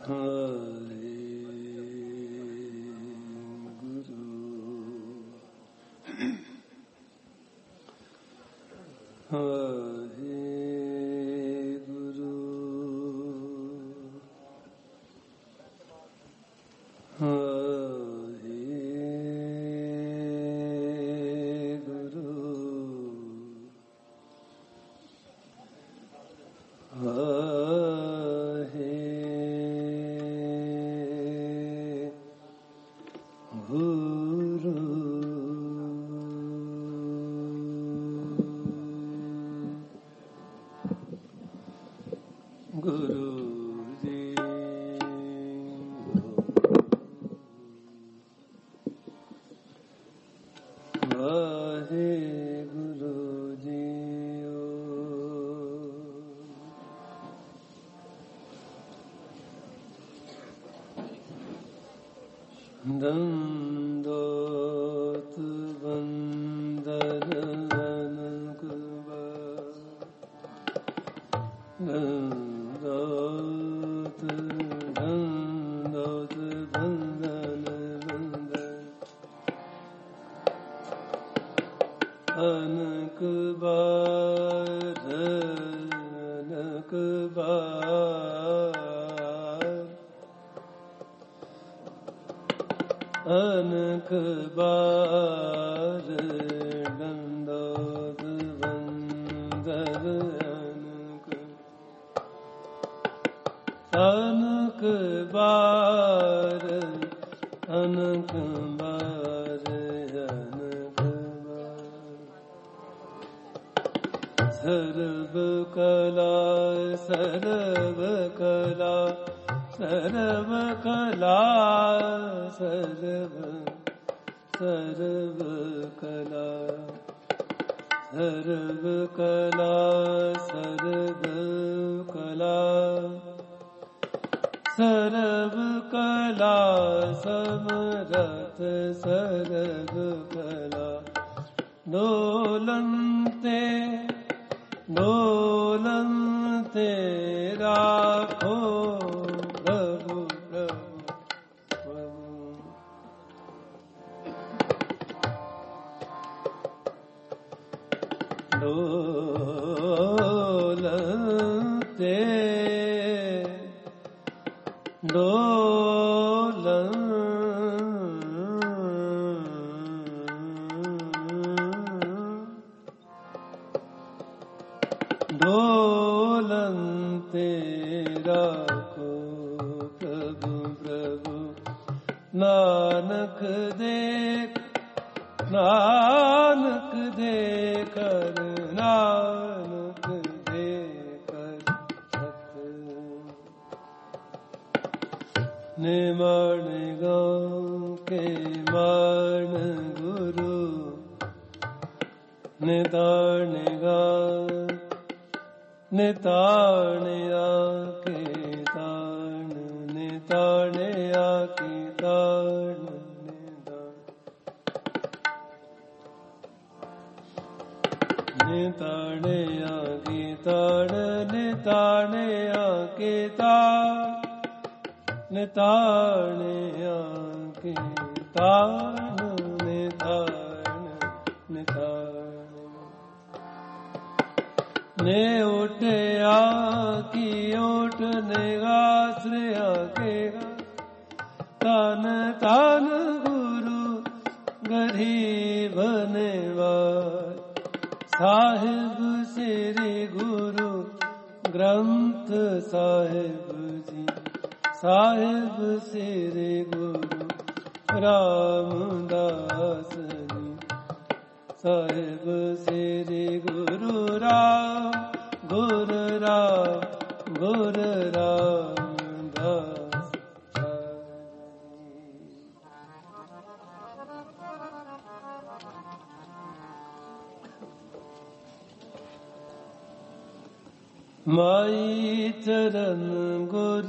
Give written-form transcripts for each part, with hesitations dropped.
माई चरण गुर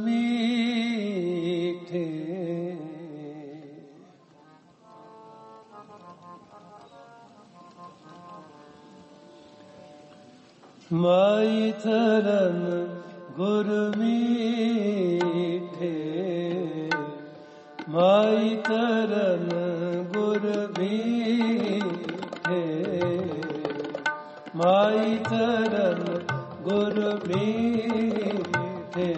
मीठे, माई चरण गुर मीठे, माई चरण गुर मीठे, माई चरण गुर मीठे,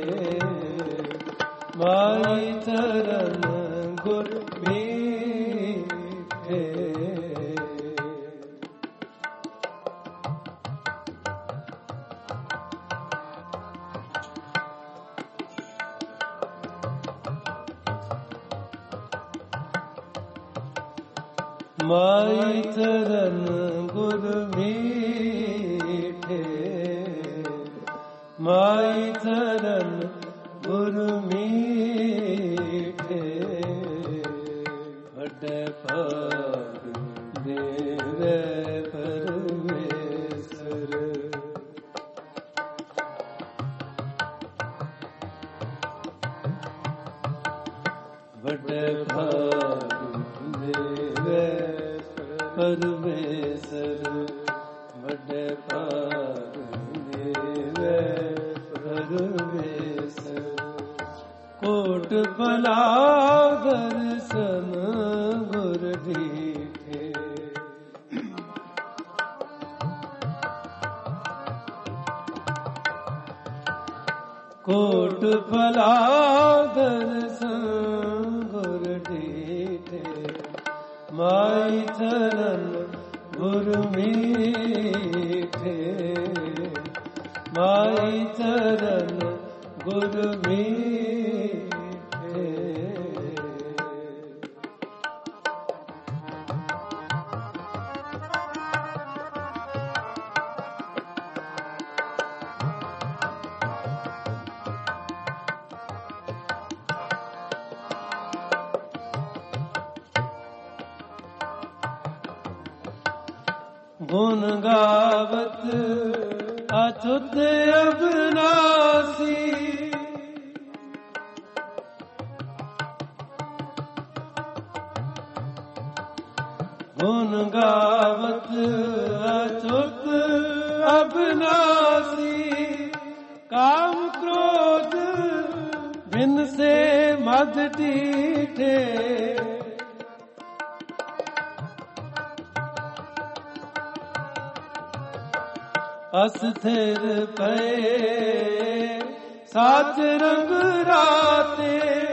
माई चरण गुर मीठे। माई चरण गुर मीठे, माई चरण गुर मीठे, बड़े भाग देवे परमेश्वर, बड़े भाग देवे परमेश्वर, बड़े भाग देवे परमेश्वर। कोट भला दर्शन गुर दीठे, कोट भला दर्शन गुर दीठे, माई चरण गुर मीठे, माई चरण गुर मीठे। गुण गावत अच्युत अविनाशी, गुण गावत अच्युत अविनाशी, काम क्रोध बिन से मद दीठे, अस्थिर भये साच रंग राते,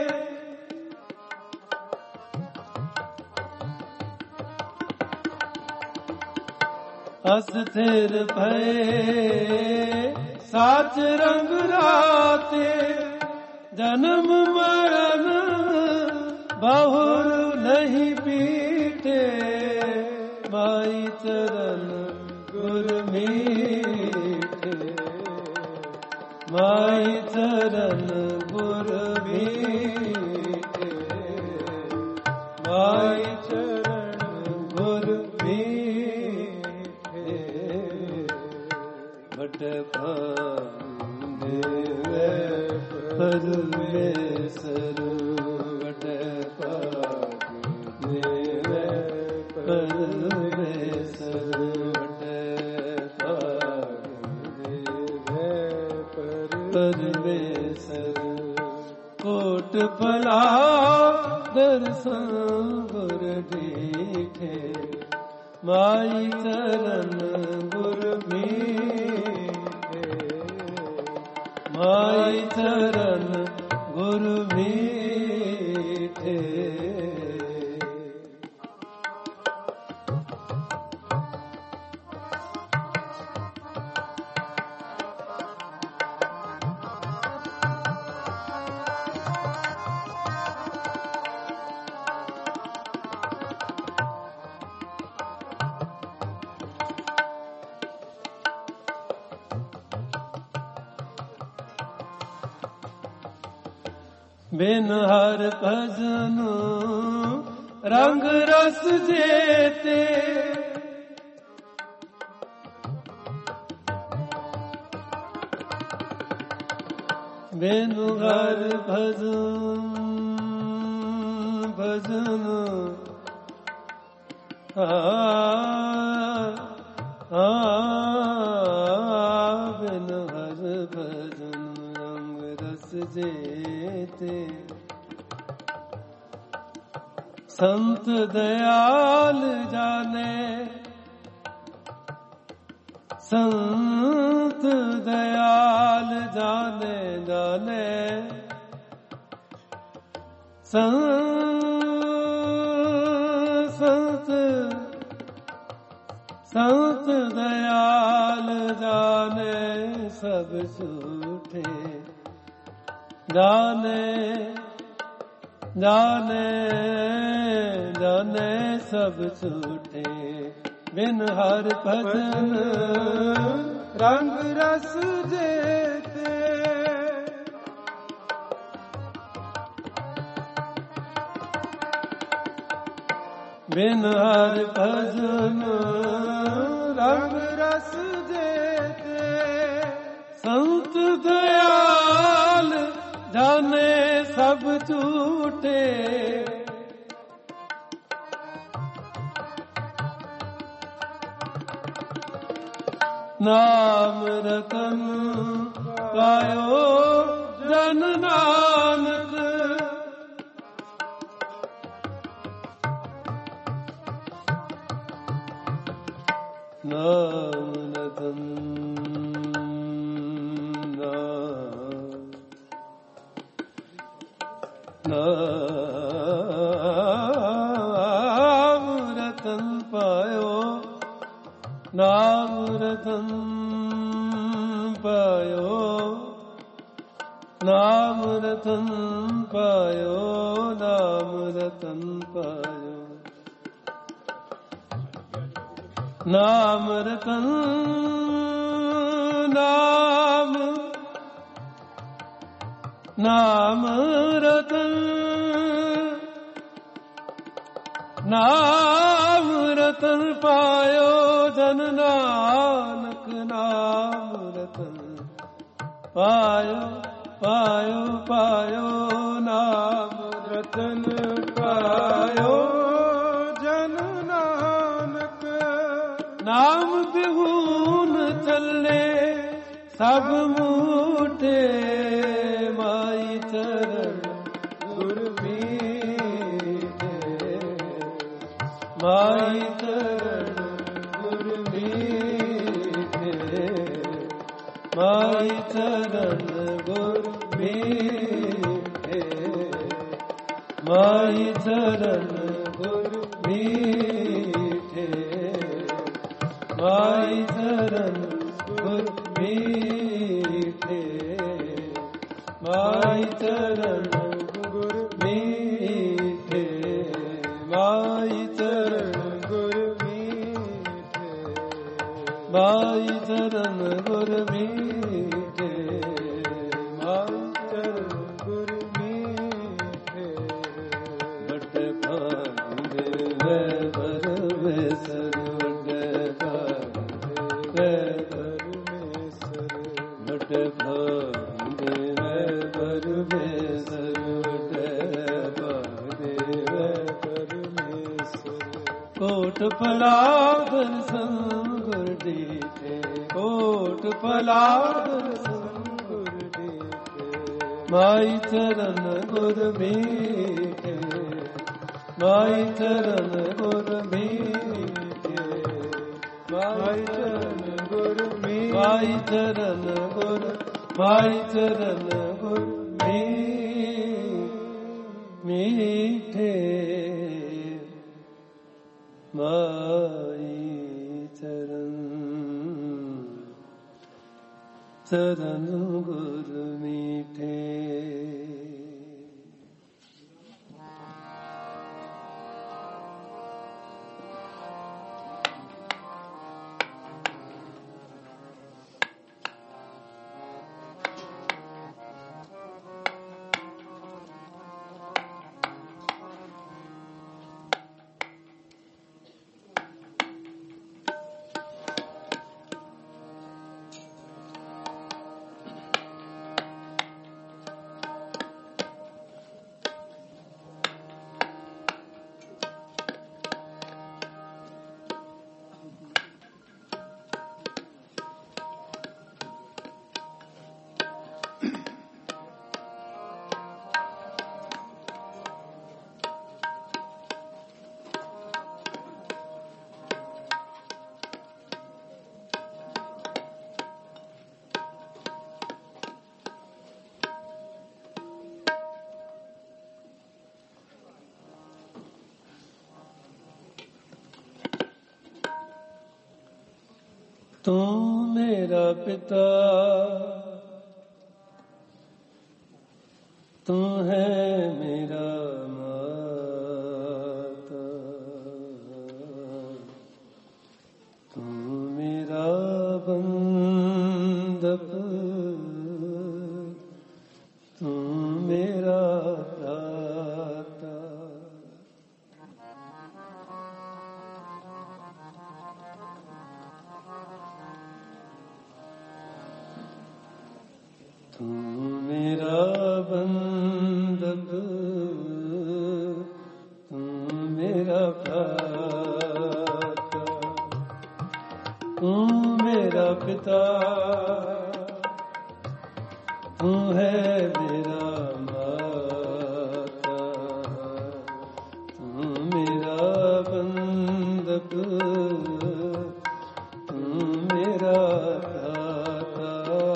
अस्थिर भये साच रंग राते, जन्म मरण बहुर नहीं पीटे, माई चरण गुर मीठे, माई चरण गुर मीठे, माई चरण गुर मीठे, बट भाग देवे परमेश्वर, बट भाग देवे परमेश्वर, परमेश्वर। कोट भला दर्शन गुर दीठे, माई चरण गुर मीठे, माई चरण गुर मीठे। बिन हर भजन रंग रस जेते, बिन हर भजन भजन बिन हर भजन रंग रस जेते, संत दयाल जाने, संत दयाल जाने जाने, संत दयाल जाने सब झूठे, जाने जाने जाने सब झूठे। बिन हर भजन रंग रस जेते, बिन हर भजन रंग रस जेते। संत दयाल जाने सब झूठे, नाम रतन पायो जन नानक, नाम रतन नाम रतन पायो, नाम रतन पायो, नाम रतन पायो, नाम रतन पायो, नाम रतन नाम, नाम रतन, नाम रतन पायो जन नानक, नाम रतन पायो पायो पायो, नाम रतन पायो जन नानक। नाम बिहून चले सब मूठे, माई चरण गुर मीठे, माई चरण गुर मीठे, माई चरण गुर मीठे, माई चरण गुर मीठे, माई चरण गुर मीठे, माई चरण गुर मीठे, माई चरण गुर मीठे, माई चरण गुर मीठे, माई चरण गुर मीठे। बट भांगे वे परमेश्वर, बट भांगे वे परमेश्वर, बट भांगे वे परमेश्वर, बट भांगे वे परमेश्वर। कोट फला दर्शन गुर दीठे, कोट फला दर्शन गुर दीठे, माई चरण गुर मीठे, माई चरण गुर मीठे, माई चरण गुर मीठे, माई चरण गुर, माई चरण गुर मीठे, माई चरण चरण गुर मीठे। तू मेरा पिता, तू है मेरा माता, तू मेरा बंधक, तू मेरा भ्राता। तू मेरा बंधक, तू मेरा भ्राता, तू मेरा पिता, तू है मेरा माता, तू मेरा बंधक, तू मेरा भ्राता,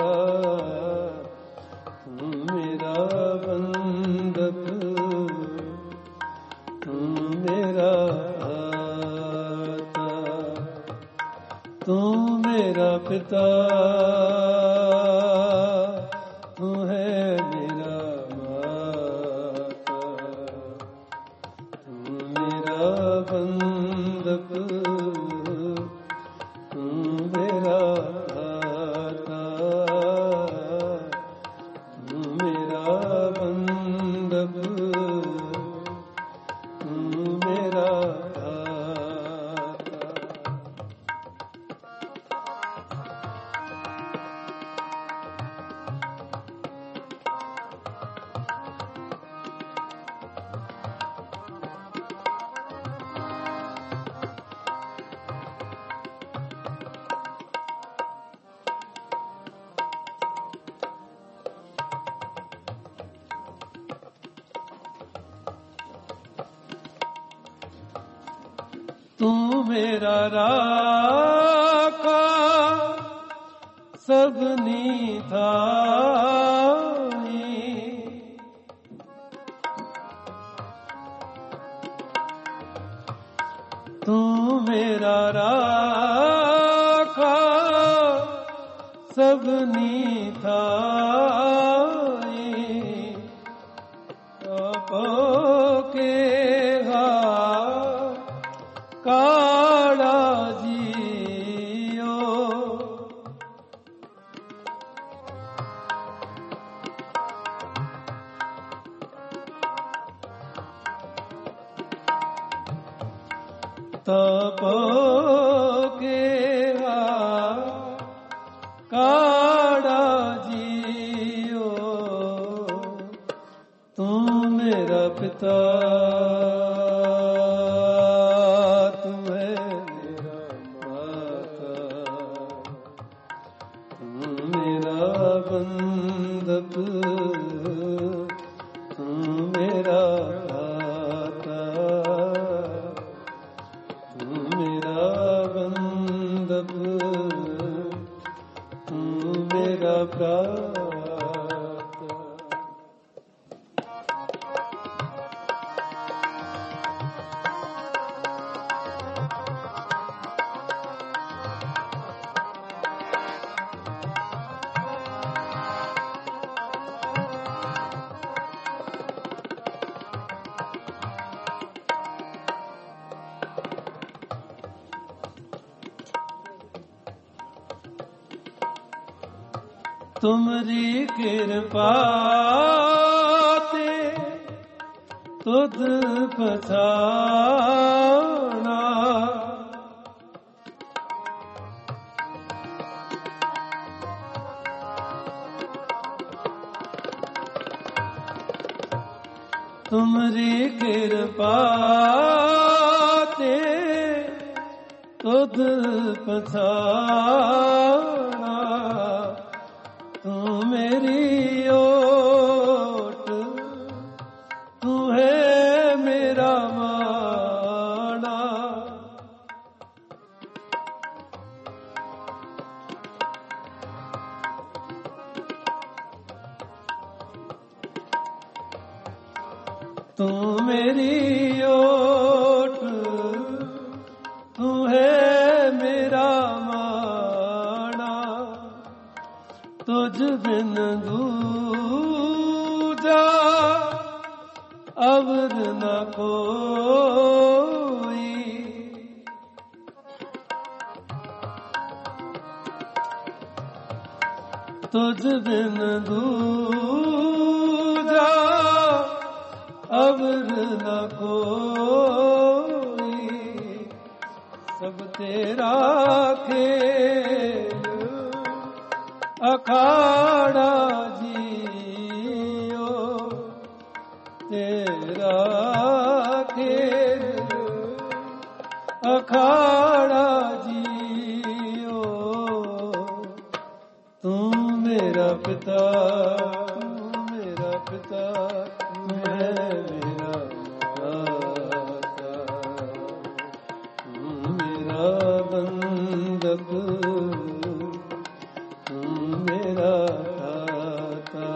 तू मेरा बंधक, तू मेरा भ्राता, तू मेरा पिता, तू है मेरा माता, तू मेरा बंधक, तू मेरा भ्राता, तू मेरा बंधक, तू मेरा भ्राता। तू मेरा राखा सबनी थाई, तू मेरा राखा सबनी थाई, के काड़ा जियो, तप के काड़ा जियो, तू मेरा पिता, तू है मेरा माता, तू मेरा बंधक, तू मेरा भ्राता, तू मेरा बंधक, तू मेरा भ्राता। तुमरी कृपा ते तुध पछाना, तुमरी कृपा ते तुध पछाना, तू मेरी ओट, तू है मेरा माना, तू मेरी ओट, तू है मेरा माना, ਬਿਨ ਦੂਜਾ ਅਵਰ ਨ ਕੋਈ, ਤੁਝ ਬਿਨ ਦੂਜਾ ਅਵਰ ਨ ਕੋਈ, ਸਭ ਤੇਰਾ ਖੇਲ ਅਖਾੜਾ ਜੀਓ, ਤੇਰਾ ਖੇਲ ਅਖਾੜਾ ਜੀਓ, ਤੂੰ ਮੇਰਾ ਪਿਤਾ, ਤੂੰ ਮੇਰਾ ਪਿਤਾ, ਮੈਂ ਮੇਰਾ ਮਾਤਾ, ਤੂੰ ਮੇਰਾ ਬੰਦਕ, ਤੂੰ ਮੇਰਾ ਦਾਤਾ,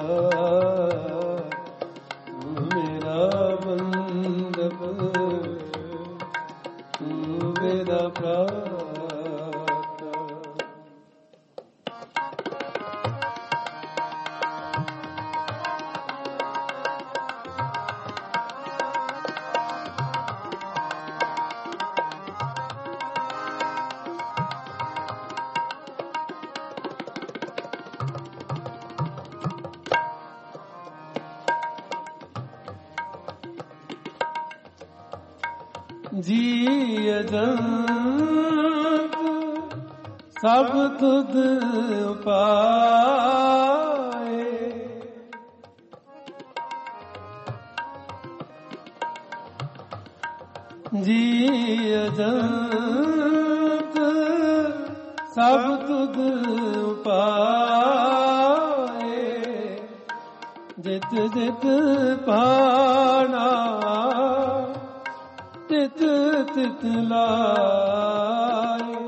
ਤੂੰ ਮੇਰਾ ਬੰਦਕ, ਤੂੰ ਮੇਰਾ ਭਰਾਤਾ। ਜੀ ਅਜੰਤ ਸਭ ਤੁਧ ਉਪਾਏ, ਜੀ ਅਜੰਤ ਸਭ ਤੁਧ ਉਪਾਏ, ਜਿਤ ਜਿਤ ਪਾਣਾ ਤਿਤ ਤਿਤ ਲਾਏ,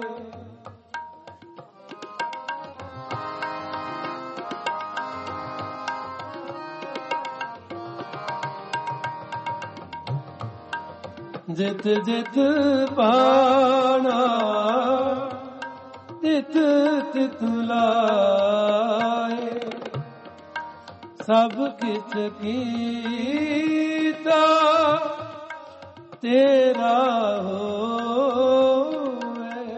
ਜਿਤ ਜਿਤ ਪਾਣਾ ਤਿਤ ਤਿਤ ਲਾਏ, ਸਭ ਕਿਛ ਕੀਤਾ ਤੇਰਾ ਹੋਵੇ,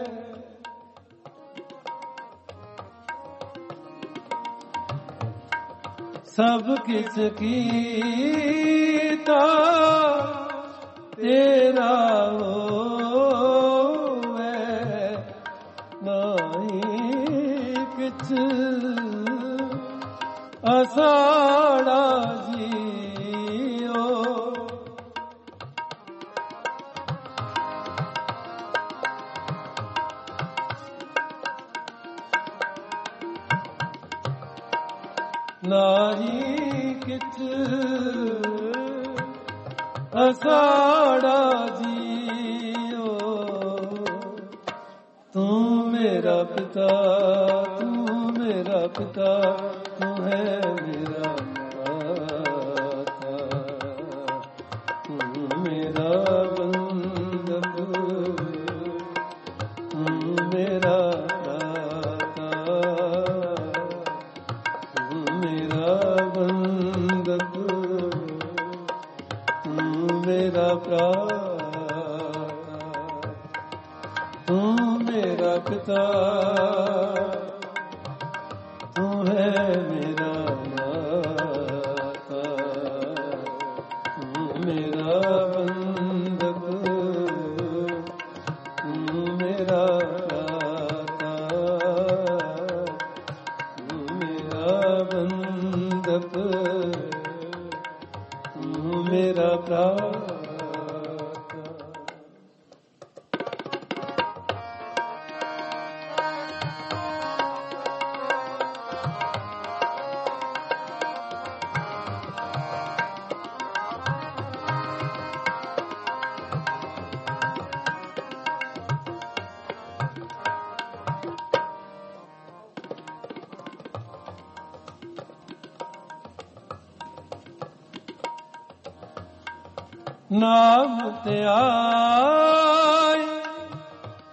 ਸਭ ਕਿਛ ਕੀਤਾ ਤੇਰਾ ਹੋਵੇ, ਨਾਹੀ ਕਿਛ ਅਸਾੜਾ ਜੀਓ, ਨਾਹੀ ਕਿਛ ਅਸਾੜਾ ਜੀਓ, ਤੂੰ ਮੇਰਾ ਪਿਤਾ, ਤੂੰ ਮੇਰਾ ਪਿਤਾ, ਤੂੰ ਹੈ ਮੇਰਾ ਮਾਤਾ, ਤੂੰ ਮੇਰਾ ਬੰਦਕ, ਤੂੰ ਮੇਰਾ ਦਾਤਾ, ਤੂੰ ਮੇਰਾ ਬੰਦਕ, ਤੂੰ ਮੇਰਾ ਭਰਾਤਾ, ਤੂੰ ਮੇਰਾ ਪਿਤਾ, ਤੂੰ ਹੈ ਮੇਰਾ ਮਾਤਾ, ਤੂੰ ਮੇਰਾ ਬੰਦਕ, ਤੂੰ ਮੇਰਾ ਦਾਤਾ, ਤੂੰ ਮੇਰਾ ਬੰਦਕ, ਤੂੰ ਮੇਰਾ ਭਰਾਤਾ। ਨਾਮ ਧਿਆਇ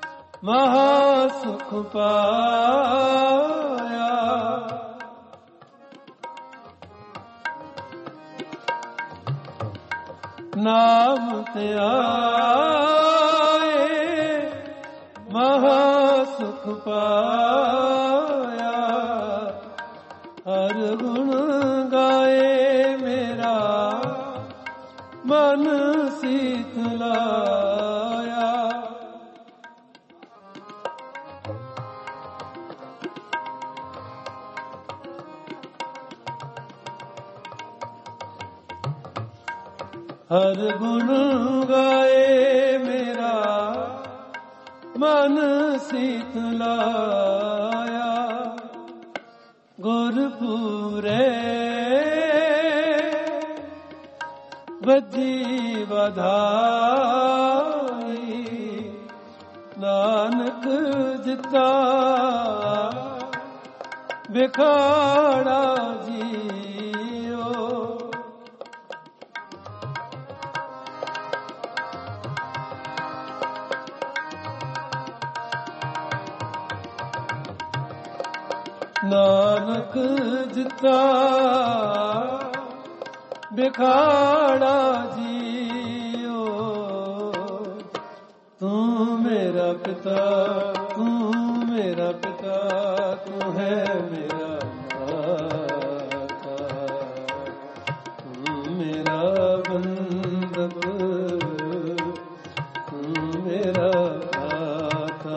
ਮਹਾ ਸੁਖ ਪਾਇਆ, नाम ते आए महा सुख पाया। हर गुण गाए मेरा मन शीतलाया। हर गुण गाए मेरा मन शीतलाया। गुरपुरे बजी बधाई। नानक जिता बिखाड़ा जियो। नानक जिता बिखाड़ा जियो। तू मेरा पिता, तू मेरा पिता, तू है मेरा माता। तू मेरा बंधक, तू मेरा दाता।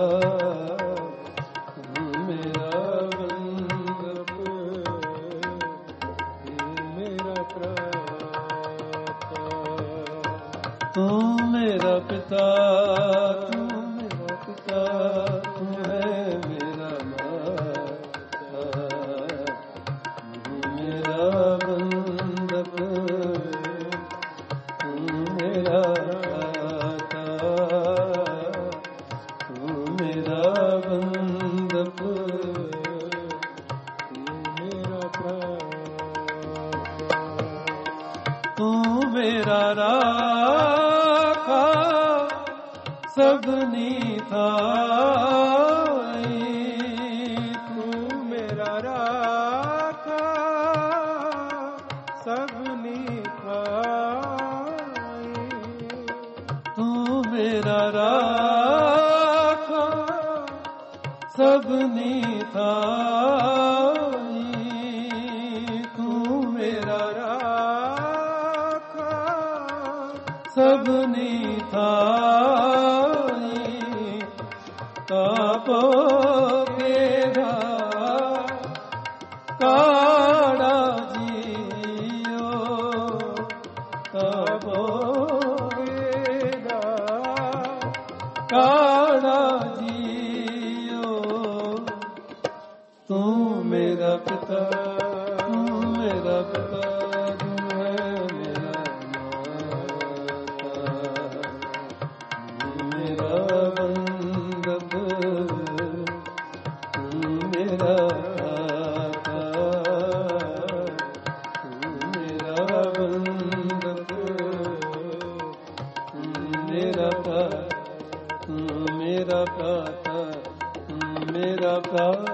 तू मेरा बंधक, तू मेरा पिता, तू मेरा पिता, तू है मेरा माता। तू मेरा बंधक, तू मेरा दाता। तू मेरा बंधक, तू मेरा प्राता। तू मेरा राखा सबनी थाई। तू मेरा राखा सबनी थाई। तू मेरा राखा सबनी थाई। तू मेरा राखा सबनी थाई। तापो केरा काड़ा जियो। तापो केरा काड़ा जियो। तू मेरा पिता, तू मेरा पिता, तू है मेरा माता। तू मेरा बंधक, तू मेरा दाता। तू मेरा बंधक, तू मेरा दाता। तू मेरा दाता, तू मेरा दाता।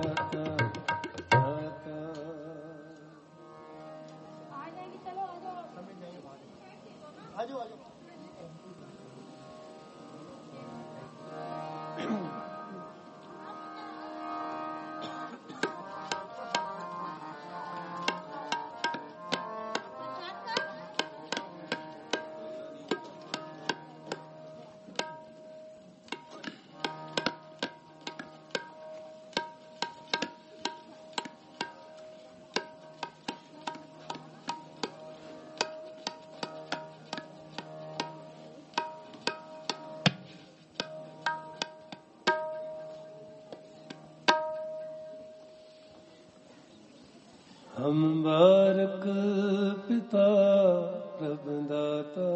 हम बारक पिता प्रभ दाता।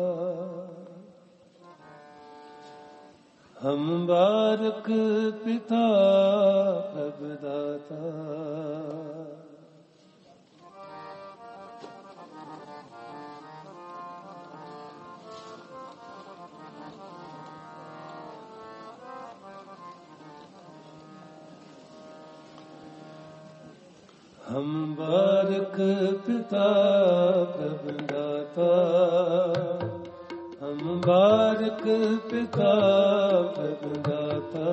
हम बारक पिता प्रभ दाता। हम बारक पिता प्रभु दाता, हम बारक पिता प्रभु दाता,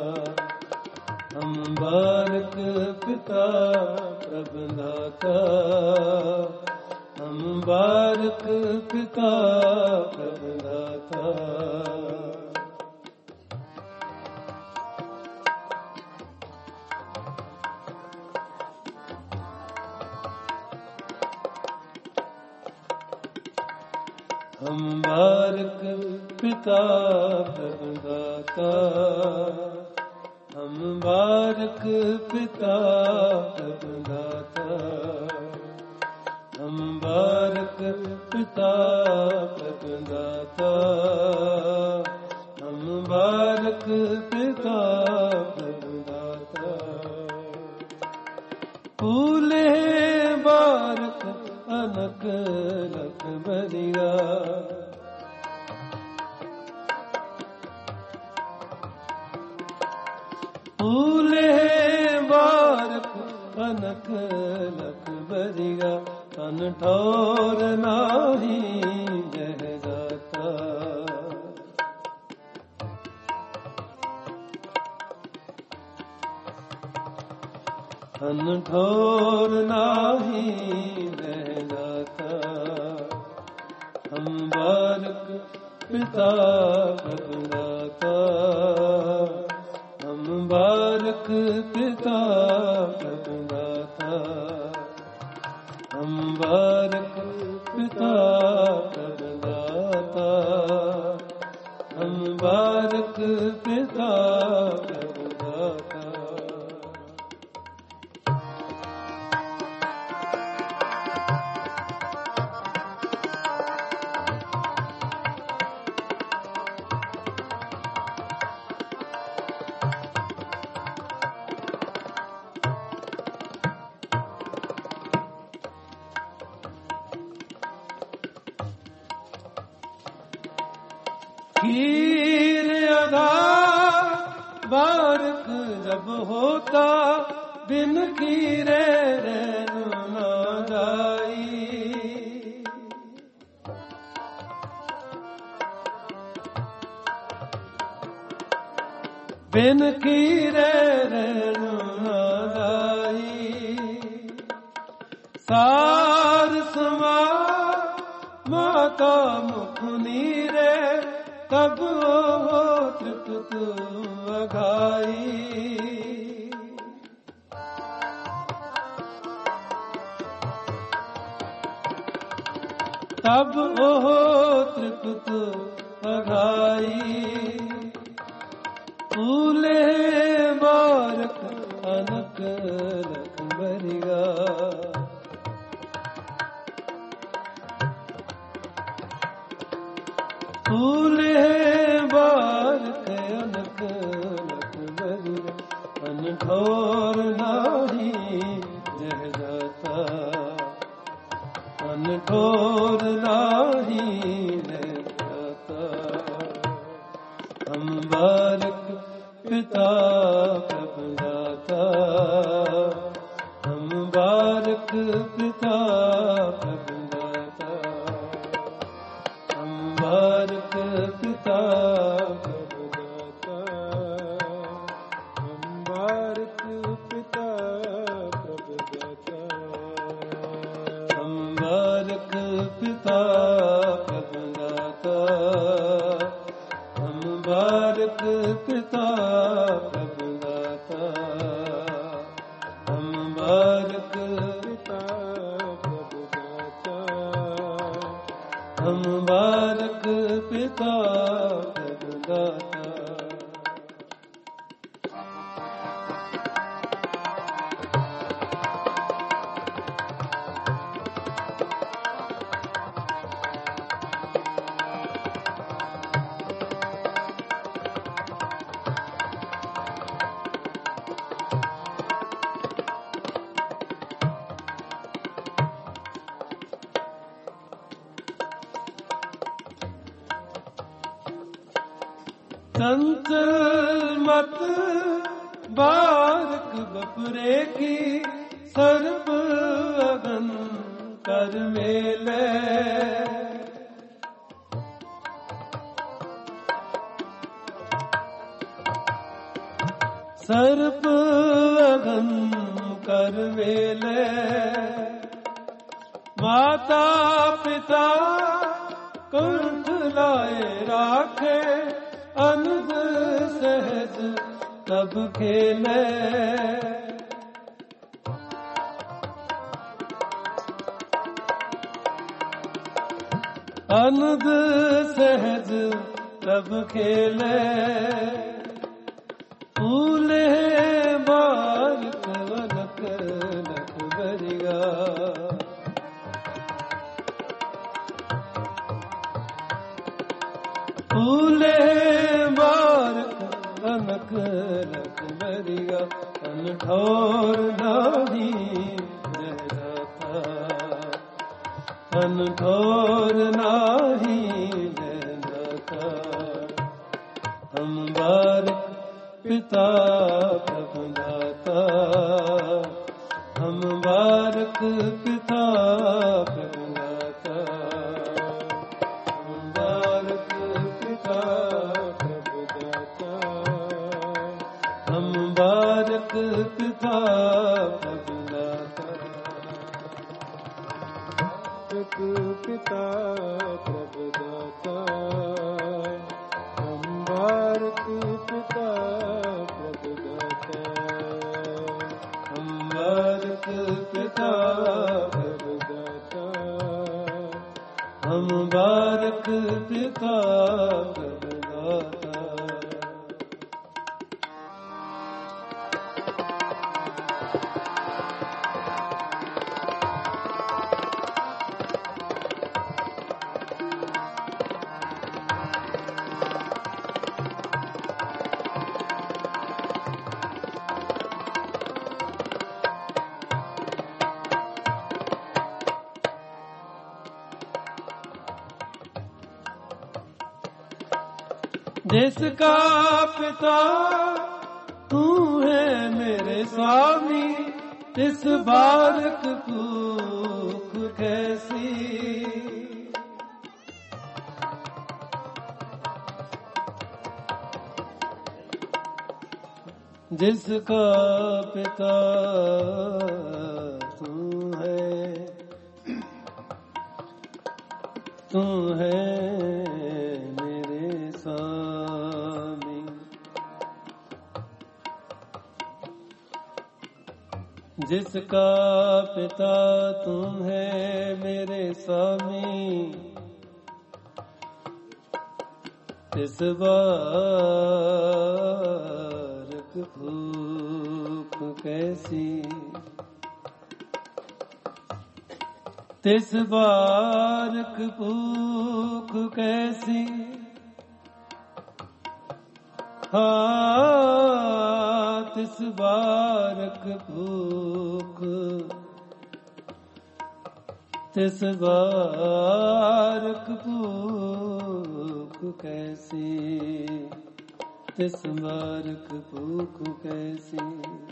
हम बारक पिता प्रभु दाता, हम बारक पिता प्रभु दाता। हम बारक पिता प्रभु दाता, हम बारक पिता प्रभु दाता, हम बारक पिता प्रभु दाता, हम बारक पिता प्रभु दाता। फूले बारक अनक लख बरिया, फूले बारक अनक लख बरिया, तन ठोर नाही जह जाता। तन ठोर नाही रह जाता। हम बारक पिता प्रभु दाता, हम बारक पिता प्रभु दाता, हम बारक पिता प्रभु दाता, हम बारक पिता प्रभु दाता। खीर आधार बारक जब होता, बिन खीरे रहनु ना जाई। बिन खीरे रहनु ना जाई। सार समा माता मुख नीरे, तब हो तृप्त अघाई। तब हो तृप्त अघाई। फूले बारक अनक लख बरिया, फूले बारक अनक लख बरिया, तन ठोर नाही रह जाता। तन ठोर नाही रह जाता। हम बारक पिता प्रभु दाता, हम बारक पिता प्रभु दाता, हम बारक पिता प्रभु दाता, हम बारक पिता प्रभु दाता, हम बारक पिता प्रभु दाता, हम बारक पिता प्रभु दाता, हम बारक पिता प्रभु दाता, हम बारक पिता प्रभु दाता। चंचल मत बारक बपरे की, सर्प अगन कर मेले। सर्प अगन कर मेले, माता पिता कंठ लाए राखे, अनंद सहज तब खेले। अनंद सहज तब खेले, फूले बालक लक लक बरिया। फूले बालक लक लक बरिया, अनठौर नाही रहता, अनठौर नाही रहता। हम बारक पिता प्रभु दाता, हम बारक पिता प्रभु दाता। हम बारक पिता प्रभु दाता, हम बारक पिता प्रभु दाता। पिता प्रभु दाता, हम बारक पिता प्रभु दाता। हम बारक पिता प्रभु दाता, हम बारक पिता प्रभु दाता। जिसका पिता तू है मेरे स्वामी, इस बारक भूख कैसी। जिसका पिता तू है मेरे स्वामी। जिसका पिता तुम है मेरे स्वामी, इस बारक भूख कैसी। तिस बारक भूख कैसी, हाँ तिस बारक भूख, तिस बारक भूख कैसी, तिस बारक भूख कैसी।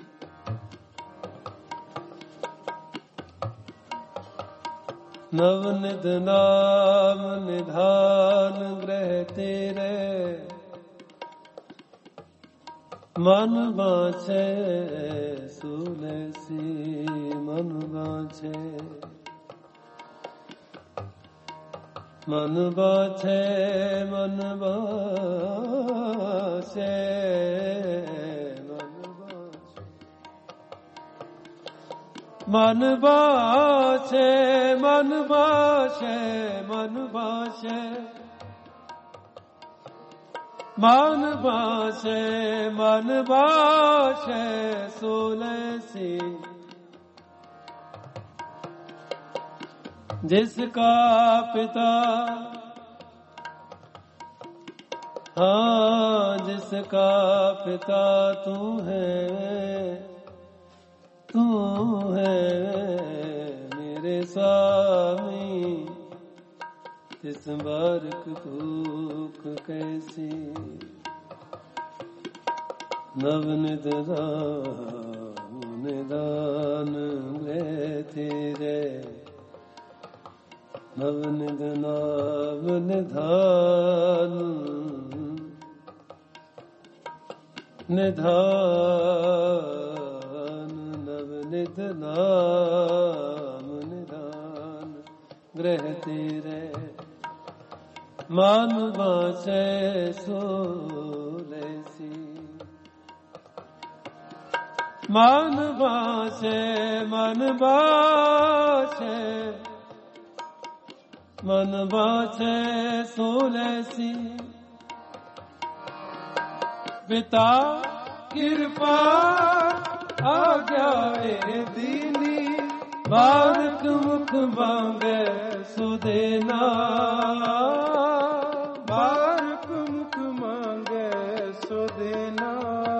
नवनिध नाम निधान ग्रह तेरे, मन बाँछे सुलसी मन बाँछे। मन बाँछे मन बाँछे मन बाँछे मन बाँछे मन बाँछे मन बाँछे मन बाँछे सुलसी। जिसका पिता, हाँ जिसका पिता तू है मेरे स्वामी, तिस बारक भूख कैसी। नवनिध नाम निदान गृह तेरे नव निध नाम निधान निधान नव निध नाम निधान गृह तेरे मान बाँचे सोलैसी मान बाँचे मन बाँचे मन बाँचे सोलैसी पिता कृपा आज्ञा दीनी बारक मुख मांगे सुदेना बारक मुख मांगे सुदेना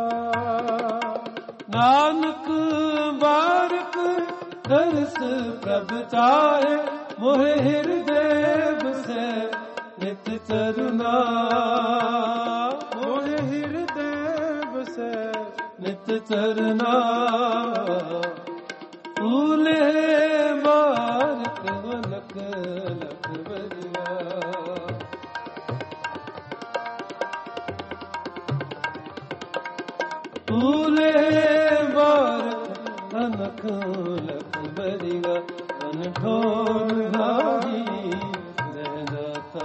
नानक बारक दर्श प्रभ चाहे मोहे हृदय बसे नित चरुना मोहे हृदय बसे नित चरना फूले बारक वनक लख बरिया फूले बारक वनक लख बरिया मन ठोर नारी रह जाता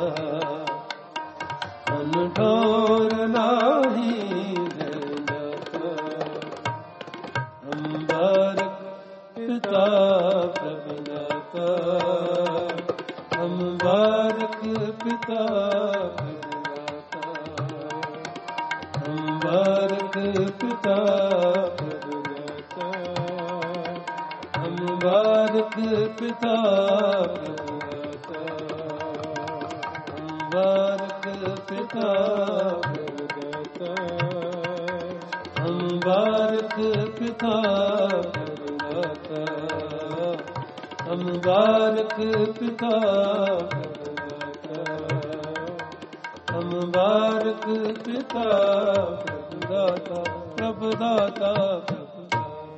मन ठोर नाही रह जाता हम बारक पिता प्रभु दाता हम बारक पिता प्रभु दाता हम बारक पिता प्रभु दाता हम बारक पिता प्रभु दाता हम बारक पिता प्रभु दाता हम बारक पिता प्रभु दाता हम बारक पिता प्रभु दाता हम बारक पिता प्रभु दाता प्रभु दाता प्रभु दाता।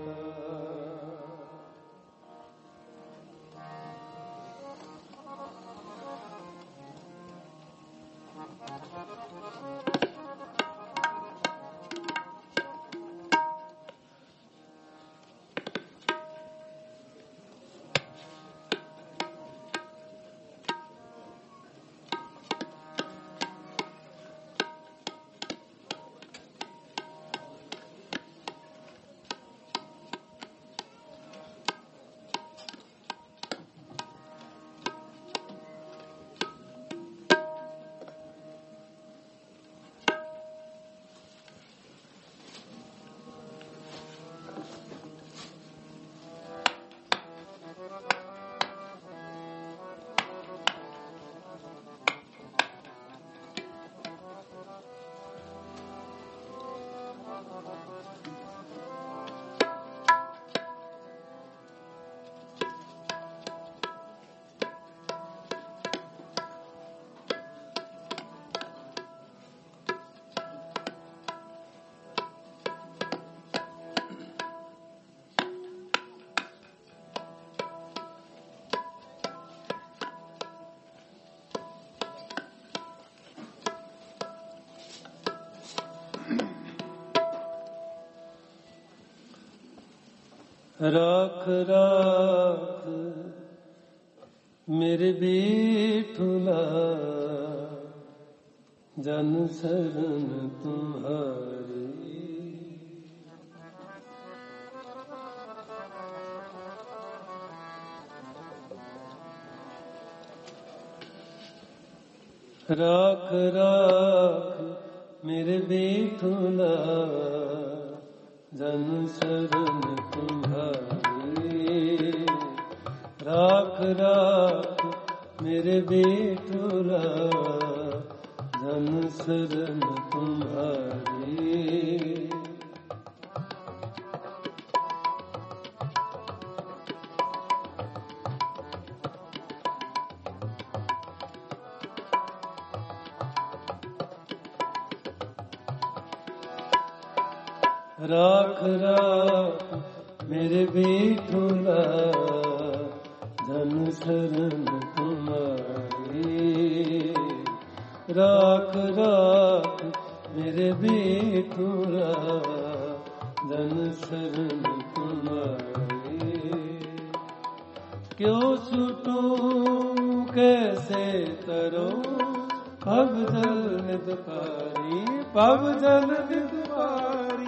राख राख मेरे बीठुला जन शरण तुम्हारी राख राख मेरे बीठुला जन शरण तुम्हारी राख राख मेरे बेटुला जन शरण तुम्हारी राख राख मेरे विठुला धन शरण तुम्हारी। राख राख मेरे विठुला धन शरण तुम्हारी। क्यों छूटूं कैसे तरो भव जल निध पारी, भव जल निध पारी।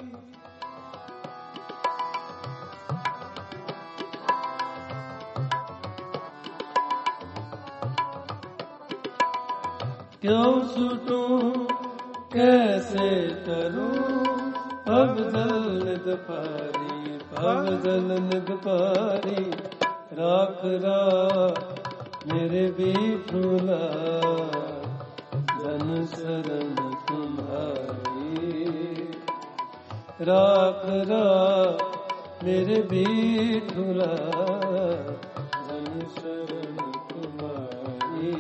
क्यों छूटूं कैसे तरूं भव जल निध पारी, भव जल निध पारी। राख राख मेरे विठुला धन शरण तुम्हारी। राख राख मेरे विठुला धन शरण तुम्हारी।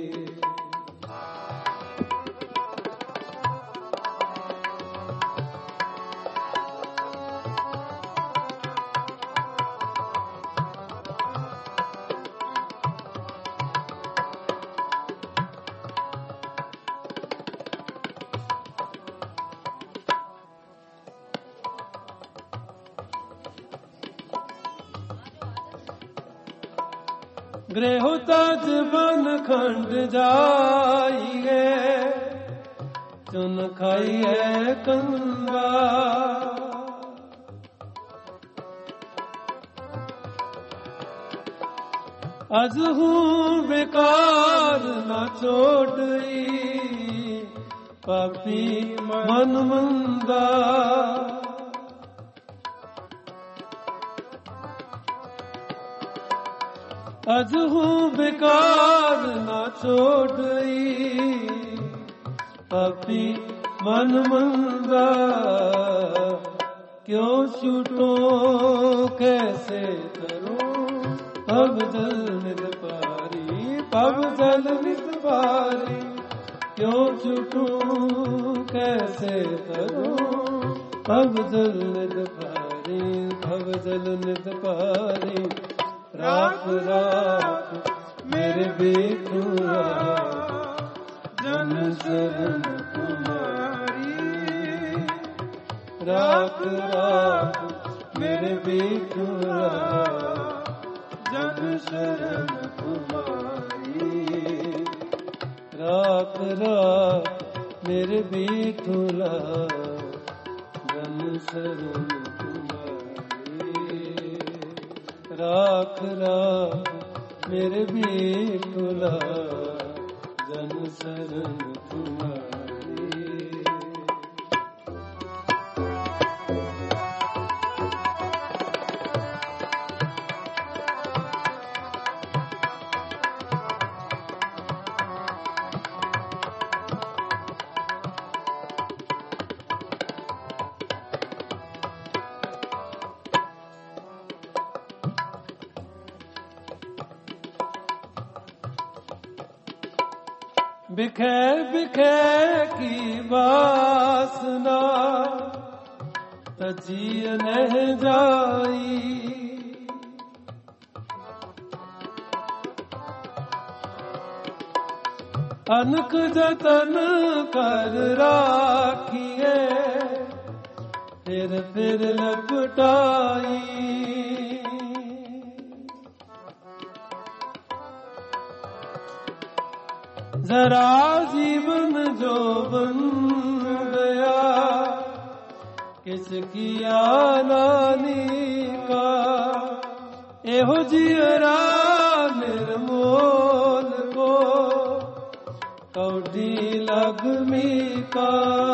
गृह तज बन खंड जाइए, चुन खाइए कंगा। अज हूँ बेकार न छोड़ी, पापी मन मंदा। अज हूँ बेकार न छोड़ी, पापी मन मंदा। क्यों छूटो कैसे करूं भव जल निध पारी, भव जल निध पारी। क्यों छूटूं कैसे करूं भव जल निध पारी, भव जल निध पारी। राख राख मेरे विठुला जन शरण तुम्हारी। राख राख मेरे विठुला जन शरण तुम्हारी। राख राख मेरे विठुला जन शरण राख राख मेरे विठुला जन शरण तुम्हारी। बिखे बिखे की वासना तजी नह जाई। अनक जतन कर राखिए, फिर लपटाई। जरा जीवन जो बन गया किसकी आनानी का। एहो जियरा निर्मोल को कौडी लगमी का।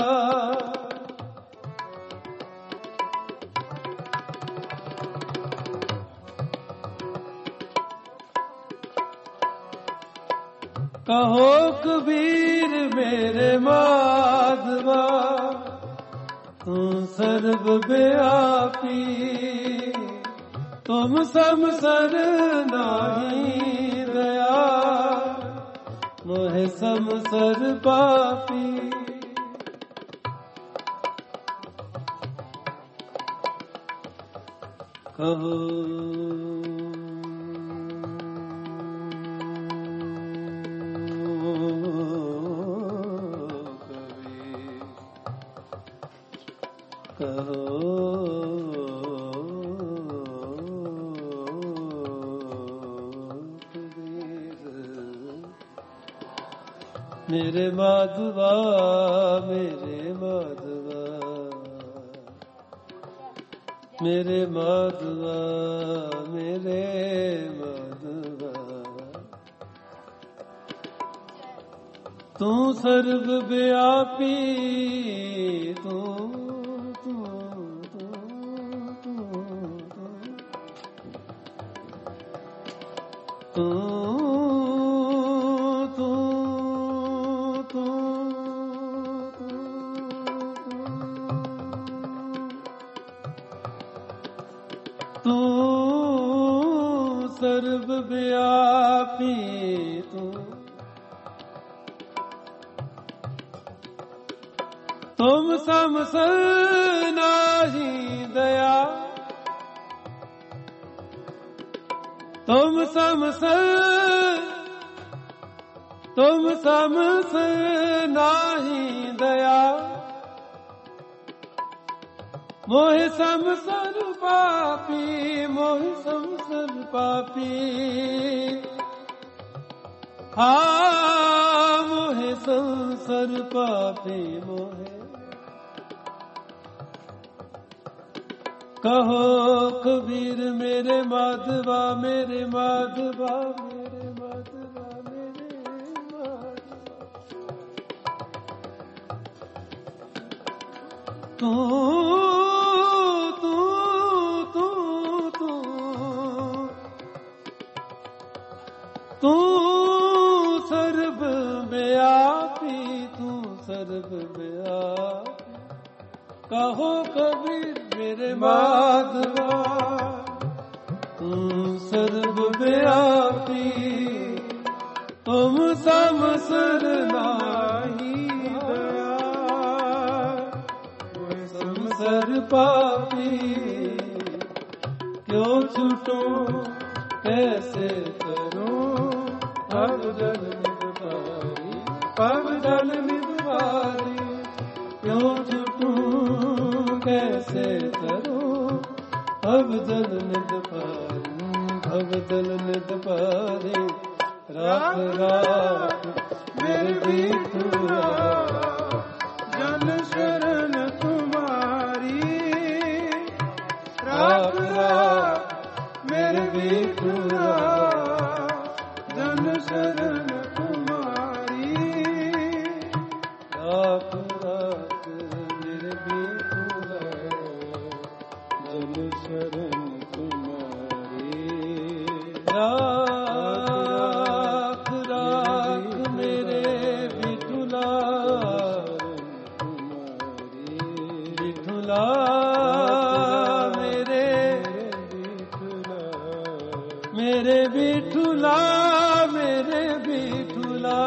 कहो कबीर मेरे माधवा, तू सर्वव्यापी। तुम समसर नाही दया, मोहे समसर पापी। कहो मेरे माधवा मेरे माधवा मेरे माधवा मेरे माधवा तू सर्वव्यापी तू सर्वव्यापी तू तुम समसर नाही दया तुम समसर नाही दया मोहि समसर पापी मोहि समसर पापी हाँ मोहि समसर पापी मोहे कहो कबीर मेरे माधवा मेरे माधवा मेरे माधवा मेरे माधवा तू तू सर्वव्यापी तू सर्वव्यापी कहो कबीर मेरे माधवा तू सर्वव्यापी तुम समसर नाही दया समसर पापी क्यों छूटो कैसे करूं अब जल निदपारी अब जल निदपारी क्यों छूटूं कैसे करूं अब जल निदपारी अब जल निदपारी राख राख मेरे बिठुआ जन शरण तुम्हारी राख राख मेरे बिठुआ जन शरण तुम्हारी राख राख मेरे बिठुआ जन शरण तुम्हारी राख राख मेरे बिठुआ बिठुआ मेरे बिठुला मेरे बिठुला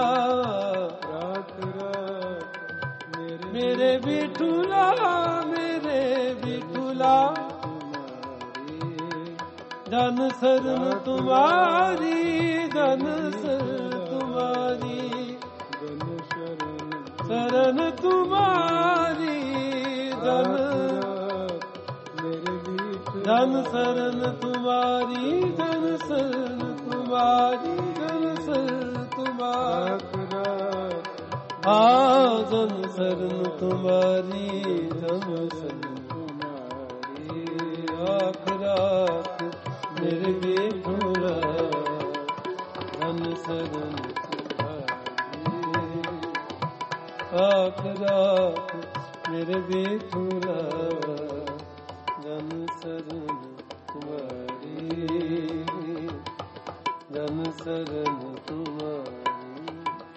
मेरे बिठुला मेरे बिठुला जन शरण तुम्हारी जन शरण तुम्हारी शरण तुम्हारी जन शरण तुम्हारी जन शरण तुम्हारी जन शरण तुम्हारी जन शरण तुम्हारी जन शरण तुम्हारी राख राख मेरे बिठुआ जन शरण तुम्हारी राख राख मेरे बिठुआ जन शरण तुम्हारी जन शरण तुम्हारी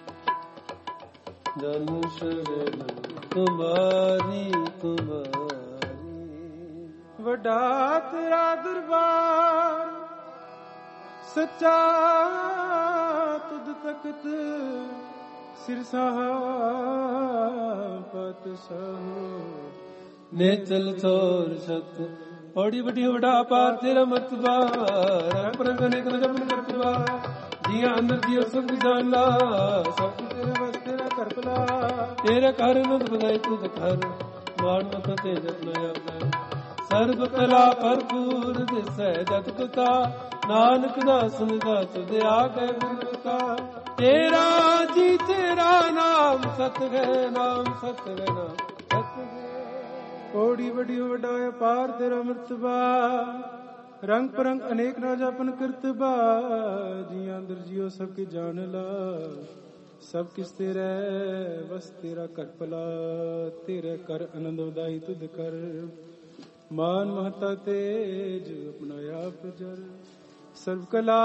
जन शरण तुम्हारी तुम्हारी वड्डा तेरा दरबार सच्चा तुद तख्त सिरसा पातशाह ने चल चोर सत ਔੜੀ ਵੱਡੀ ਵਡਾ ਪਾਰ ਤੇਰਾ ਮਰਤਬਾ ਰੰਗ ਰੰਗ ਅਨੇਕ ਨ ਜਪਨ ਕਰਤਬਾ ਜੀਆਂ ਅੰਦਰ ਜੀਉ ਸਭ ਜਾਣਾ ਸਭ ਤੇਰੇ ਵਸ ਤੇਰਾ ਘਰ ਭਲਾ ਤੇਰੇ ਘਰ ਨੰਦ ਬਨਾਈ ਤੁਧ ਘਰ ਮਾਨ ਮਤ ਤੇ ਜਪਨਾ ਆਪਣਾ ਸਰਬ ਕਲਾ ਭਰਪੂਰ ਦਿਸੈ ਜਤ ਪਿਤਾ ਨਾਨਕ ਦਾਸਨ ਦਾ ਤੁਧ ਆਗੇ ਗੁਰਮਤਾ ਤੇਰਾ ਜੀ ਤੇਰਾ ਨਾਮ ਸਤ ਹੈ ਨਾਮ ਸਤ ਹੈ ਨਾਮ ਸਤ ਹੈ ਓੜੀ ਵੱਡੀ ਵਡਾ ਪਾਰ ਤੇਰਾ ਮਰਤਬਾ ਰੰਗ ਪਰੰਗ ਅਨੇਕ ਨਾ ਜਪਨ ਕਰਤਬਾ ਜੀਆਂ ਅੰਦਰ ਜੀਓ ਸਭ ਕੇ ਜਾਣ ਲਾ ਸਭ ਕਿਸ ਤੇਰੇ ਵਸ ਤੇਰਾ ਘਰ ਭਲਾ ਤੇਰੇ ਕਰ ਆਨੰਦ ਉਦਾਈ ਤੁਧ ਕਰ ਮਾਨ ਮਹਤਾ ਤੇਜ ਆਪਣਾ ਆਪ ਜਰ ਸਰਬ ਕਲਾ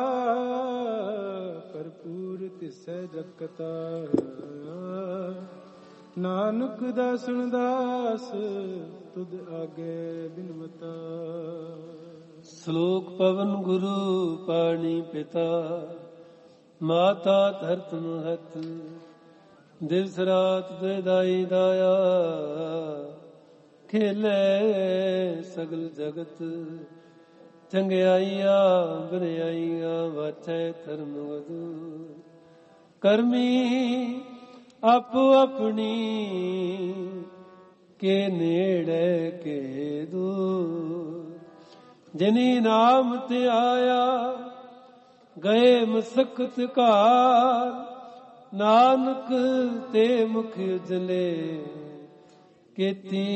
ਭਰਪੂਰ ਤਿਸੈ ਜਗ ਕਤਾ ਨਾਨਕ ਦਾਸਨ ਦਾਸ ਤੁਧ ਆਗੇ ਬਿਨਵਤਾ ਸ਼ਲੋਕ ਪਵਨ ਗੁਰੂ ਪਾਣੀ ਪਿਤਾ ਮਾਤਾ ਧਰਤ ਮਹਤ ਦਿਵਸ ਰਾਤ ਦੇ ਦਾਈ ਦਾਇਆ ਖੇਲੇ ਸਗਲ ਜਗਤ ਚੰਗਿਆਈਆਂ ਬਰਿਆਈਆਂ ਵਾਚੈ ਧਰਮ ਵਦੂ ਕਰਮੀ ਆਪੋ ਆਪਣੀ ਕੇ ਨੇੜੇ ਕੇ ਦੂਰ ਜਿਨੀ ਨਾਮ ਤੇ ਆਇਆ ਗਏ ਮਸਕਤ ਘਾਰ ਨਾਨਕ ਤੇ ਮੁਖ ਉਜਲੇ ਕੀਤੀ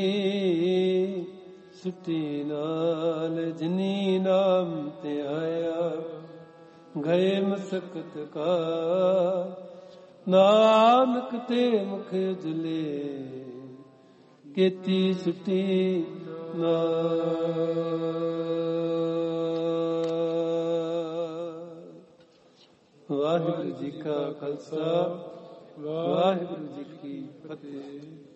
ਸੁਟੀ ਨਾਲ ਜਿਨੀ ਨਾਮ ਤੇ ਆਇਆ ਗਏ ਮਸਕਤ ਘਾਰ ਨਾਨਕ ਤੇ ਮੁਖ ਉਜਲੇ ਕੀਤੀ ਸੁਟੀ ਵਾਹਿਗੁਰੂ ਜੀ ਕਾ ਖਾਲਸਾ ਵਾਹਿਗੁਰੂ ਜੀ ਕੀ ਫਤਿਹ।